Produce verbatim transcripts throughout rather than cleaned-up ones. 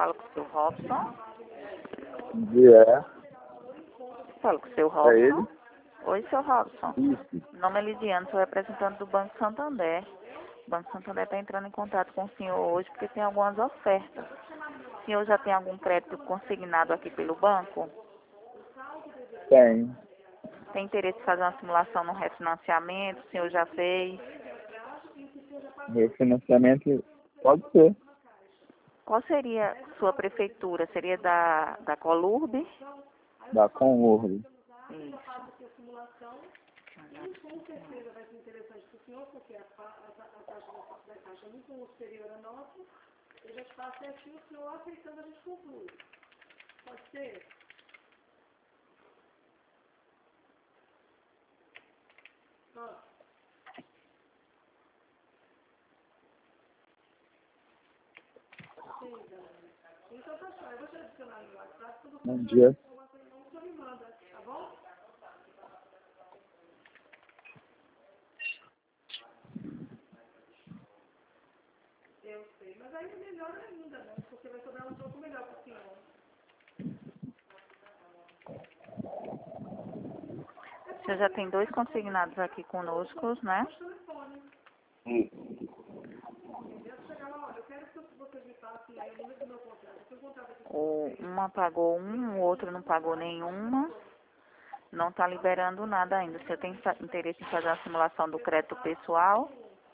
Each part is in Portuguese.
Falo com o seu Robson. É. Falo com o seu É ele? Robson. Oi, seu Robson. Isso. Meu nome é Lidiane, sou representante do Banco Santander. O Banco Santander está entrando em contato com o senhor hoje porque tem algumas ofertas. O senhor já tem algum crédito consignado aqui pelo banco? Tem. Tem interesse em fazer uma simulação no refinanciamento? O senhor já fez? Refinanciamento pode ser. Qual seria sua prefeitura? Seria da, da Colurbe? Da Conurb. Isso. Bom dia. O senhor já tem dois consignados aqui conosco, né? O, uma pagou um, o outro não pagou nenhuma. Não está liberando nada ainda. O senhor tem fa- interesse em fazer a simulação do crédito pessoal?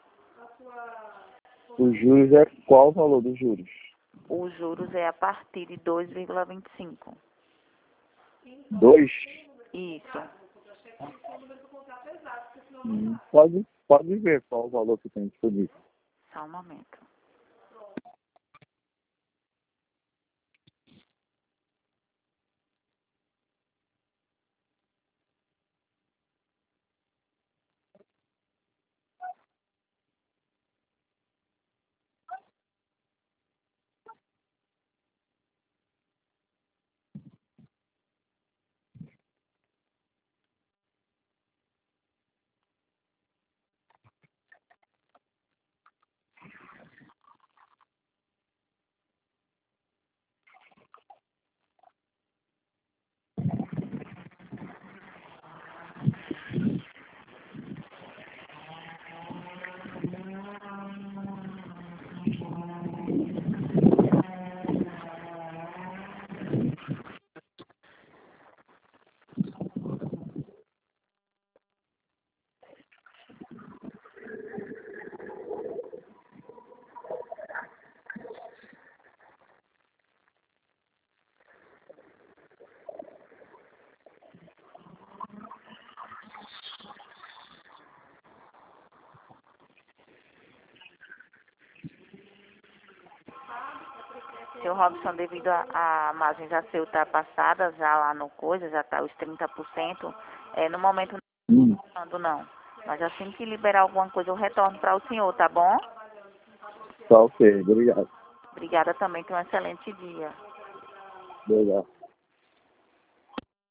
Os juros é qual o valor dos juros? Os juros é a partir de dois vírgula vinte e cinco. Dois? Isso. Hum, Pode, pode ver qual o valor que tem disponível. Só um momento. Seu Robson, devido a, a margem já ser ultrapassada, já lá no coisa, já está os trinta por cento, é, no momento Hum, não estou não. Mas assim que liberar alguma coisa, eu retorno para o senhor, tá bom? Tá ok, obrigado. Obrigada também, tenha um excelente dia. Obrigado.